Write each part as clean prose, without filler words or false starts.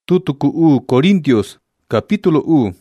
Tutu ku Corintios, capítulo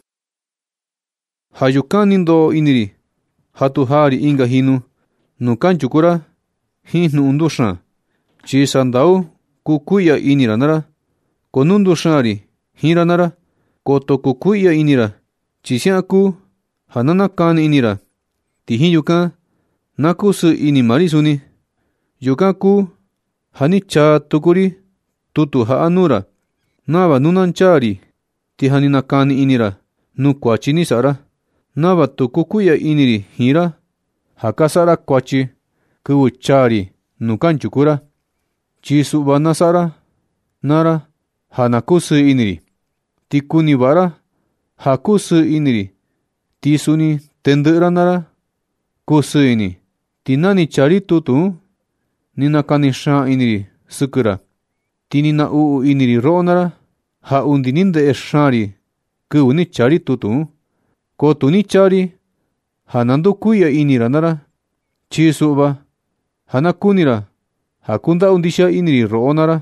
Hayukani ndo iniri. Hatu hari inga hinu. Nukanchu kura. Hinu undusha. Chi sandau kukuya inira nara. Konundu shari hira nara. Koto kukuya inira. Chi siaku hanana kani inira. Tihi yuka nakusu ini marisuni. Yukaku hanicha tukuri. Tutu haanura. Nava nunanchari. Tihani nakani inira. Nukwachi nisara. Nava tukukuya iniri hira. Hakasara kwachi. Kuchari nukanchukura. Chisuba nasara. Nara. Hanakusu iniri. Tikuni vara. Hakusu iniri. Tisuni tendera nara. Kusu ini. Tinani chari tutu. Ninakani sha iniri. Sukura. Tinina iniri ronara. Ha undininde eshari. Kuuni chari tutu. Kotuni chari. Hanandu kuya inira nara. Chisuba. Hanakunira. Hakunda undisha iniri ronara.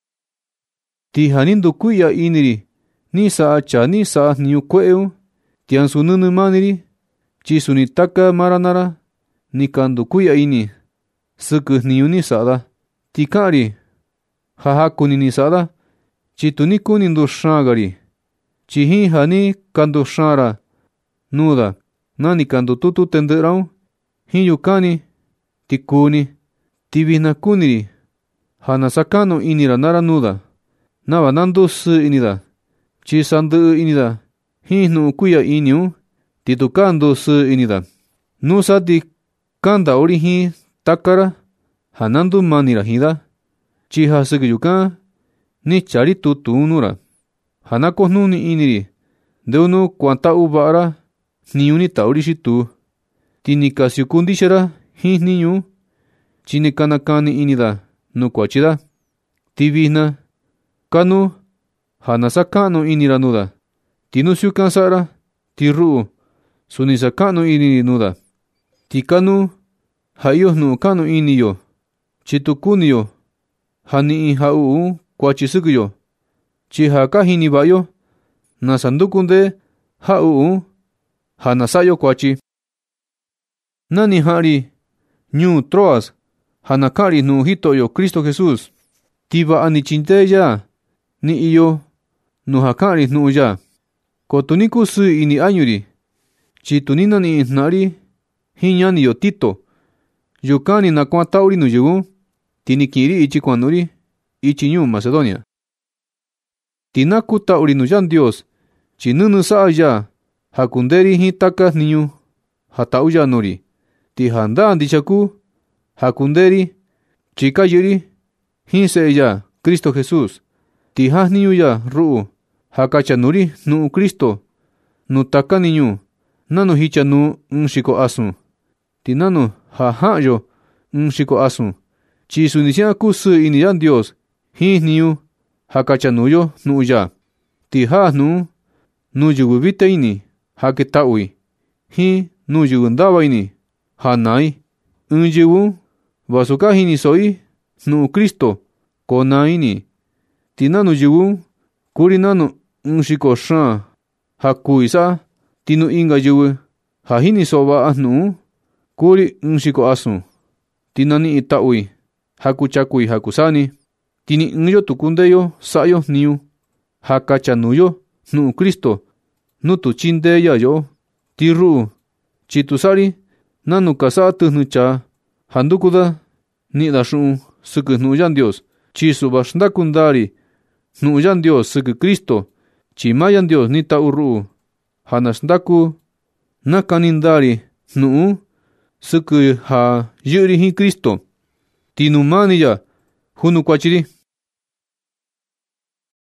Tihanindu kuya iniri. Nisa acha nisa niukweu. Tiansununu maniri. Chisuni taka maranara. Nikandu kuya ini. Suku niuni sada. Tikari. Hahakuni nisada. Chituni kunindu shagari. Chihi hani kandu shara. Nuda. Nani kandu tutu tenderau. Hiyukani. Tikuni. Tibina kuniri. Hanasakano inira nara nuda. Nava nandu su inida. Chisandu inida. Hinu kuya iniu. Titukando su inida. Nusati kanda orihi takara. Hanandu manira hida. Chiha sugiyuka. Ni chari tutu nura. Hanako nuni iniri. Deunu kwanta ubara. Niuni taurishitu. Tinikasiukundishara. Hiniu. Chinikanakani inida. Nukwachida. Tibina. Kanu. Hanasakano inira nuda. Tinusiukansara. Tiru. Sunisakano iniri nuda. Tikanu. Hayuhnu kanu iniyo. Chitukuniyo. Hani hau kwachisukuyo. Chihaka hinibayo. Nasandukunde hau. Hanasayo kwachi. Nani hari. Ñu Troas. Hanakari nu hitoyo Cristo Jesús. Tiba anichinte ya. Ni iyo. Nuhakari nu ya. Kotuniku su ini anyuri. Chitunina ni nari. Hinyani yo Tito. Yukani nakwa tauri nu yugu. Tinikiri ichi kwanuri. Ichi ñu Macedonia. Tinaku tauri nu yan Dios. Chinunu saa ya. Hakunderi hitaka niñu. Hatau ya nuri. Tihanda andichaku. Hakunderi. Chika yuri. Hinse ya. Cristo Jesús. Tihas niñu ya ruu. Hakacha nuri nu Cristo. Nutaka niñu. Nanu hicha nu shiko asu. Tinanu hahayo shiko asu. Chisunisia kusu iniyan Dios. His niñu. Hakacha nuyo nu ya. Tihas nu. Nu yugubita ini. Haketaui. Hi nu yugundaba ini. Hanai. Yugu. Basuka hini soi. Nu Cristo. Kona ini. Tinanu yugu. Kurinanu shiko shan. Hakuisa. Tinu inga yugu. Hahini soba anu. Kuri shiko asu. Tinani itaui. Hakuchakui hakusani. Tini nyo tukundeyo sayo niu. Hakachanuyo. Nu Cristo. Nutu chindeya yo. Tiru. Chitusari. Nanu kasatu nucha. Handukuda. Nida shun. Suku nuyan Dios. Chisuba shandakundari. Nuyan Dios suku Cristo. Chimayan Dios nita uru. Hanashndaku. Nakanindari. Nu. Suku ha yuri hi Cristo. Tinumani ya. Hunu kwachiri.